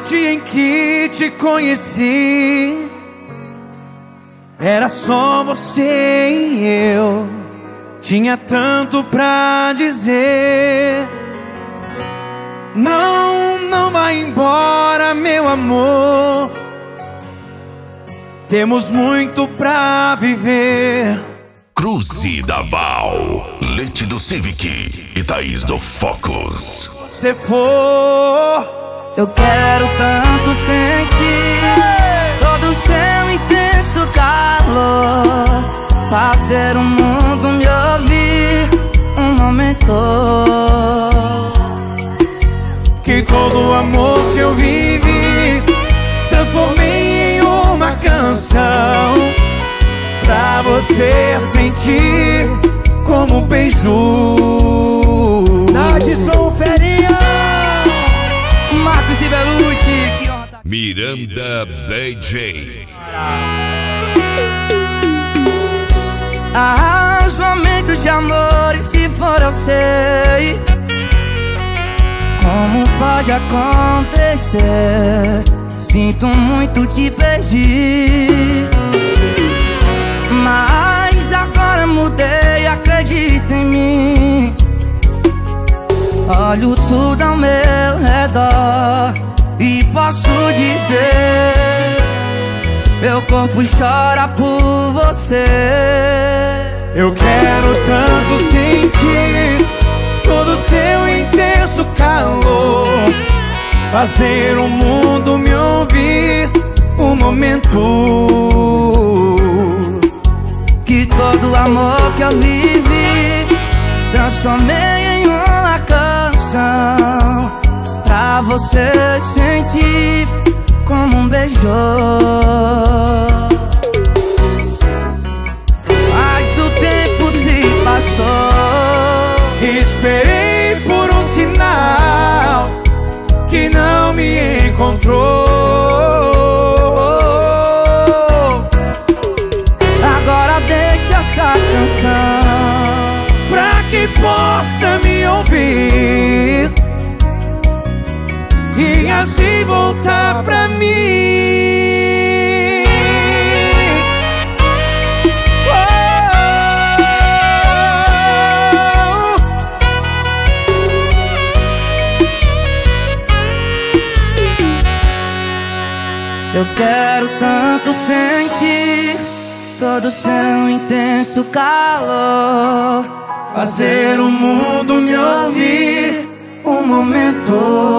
dia em que te conheci, era só você e eu. Tinha tanto pra dizer. Não, não vai embora, meu amor. Temos muito pra viver. Cruze da Val, Leti do Civic e Thaís do Focus. Se for, eu quero tanto sentir todo o seu intenso calor, fazer o mundo me ouvir um momento. Que todo o amor que eu vivi transformei em uma canção, pra você sentir como um beijo. Nadson Ferinha, Marcos Ibelucci, que honra. Miranda DJ. Os momentos de amor, e se for eu sei como pode acontecer. Sinto muito te perdi, mas agora mudei, acredita em mim. Olho tudo ao meu redor e posso dizer, meu corpo chora por você. Eu quero tanto sentir todo o seu intenso calor, fazer o mundo me ouvir um momento. Que todo o amor que eu vivi transformei em uma canção, pra você sentir como um beijo. Mas o tempo se passou, esperei por um sinal que não me encontrou. Agora deixa essa canção pra que possa me ouvir e assim voltar pra mim. Eu quero tanto sentir todo o seu intenso calor, Fazer o mundo me ouvir um momento.